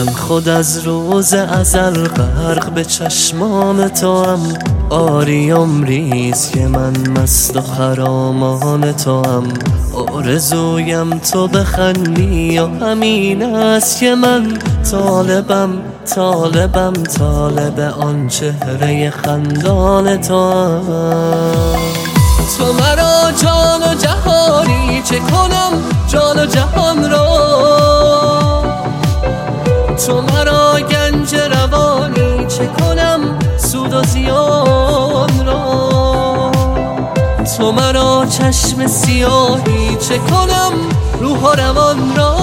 من خود از روز ازل غرق به چشمان توام. آریم ریز که من مست و خرامان توام. آرزویم تو بخندی و همین است که من طالب آن چهره خندان توام. تو مرا جان و جهانی چه کنم جان و جهان را. تو مرا گنج روانی چه کنم سود و زیان را. تو مرا چشم سیاهی چه کنم روح و روان را.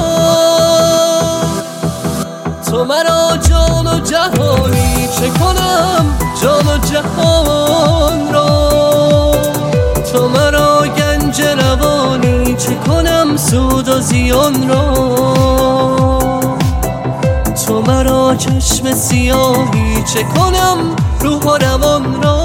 تو مرا جان و جهانی چه کنم جان و جهان را. تو مرا گنج روانی چه کنم سود و زیان را. تو مرا چشم سیاهی چه کنم روح و روان را.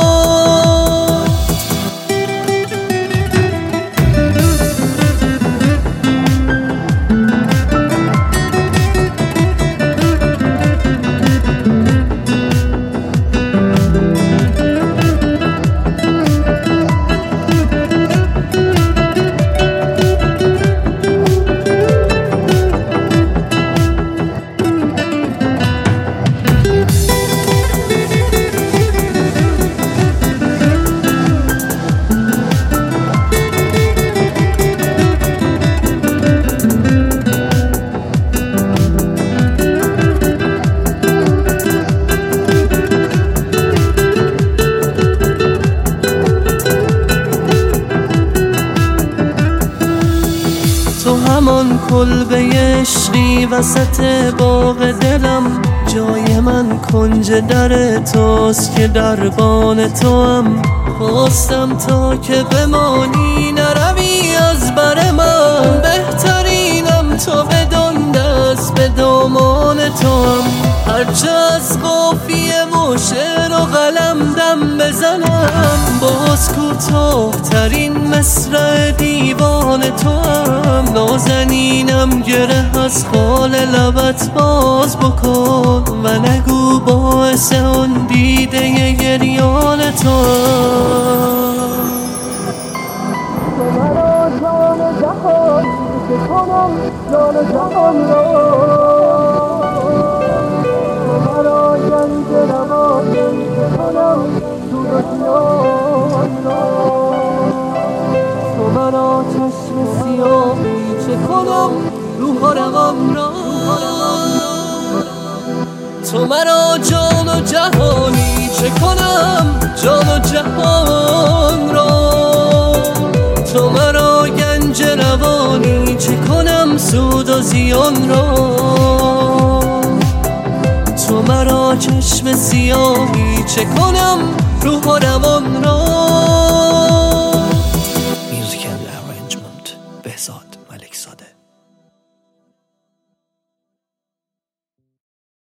تو همان کلبه عشقی وسط باغ دلم. جای من کنج در توست که دربان توام. خواستم تا که بمانی نروی از بر من. بهترینم تو بدان دست به دامان توام. هرچه از قافیه و شعر و قلم دم بزنم. باز کوتاه ترین مصرع دیوان توام. نازنینم گره از خال لبت باز بکن و نگو باعث آن دیده گریان توام. تو مرا جان جهان چه کنم جان جهان را. تو مرا گنج روانی چه کنم سود و زیان را. تو مرا چشم سیاهی چه کنم روح و روان را. تو مرا جان و جهانی چه کنم جان و جهان را. تو مرا گنج روانی چه کنم سود و زیان را. تو مرا چشم سیاهی چه کنم روح و روان را.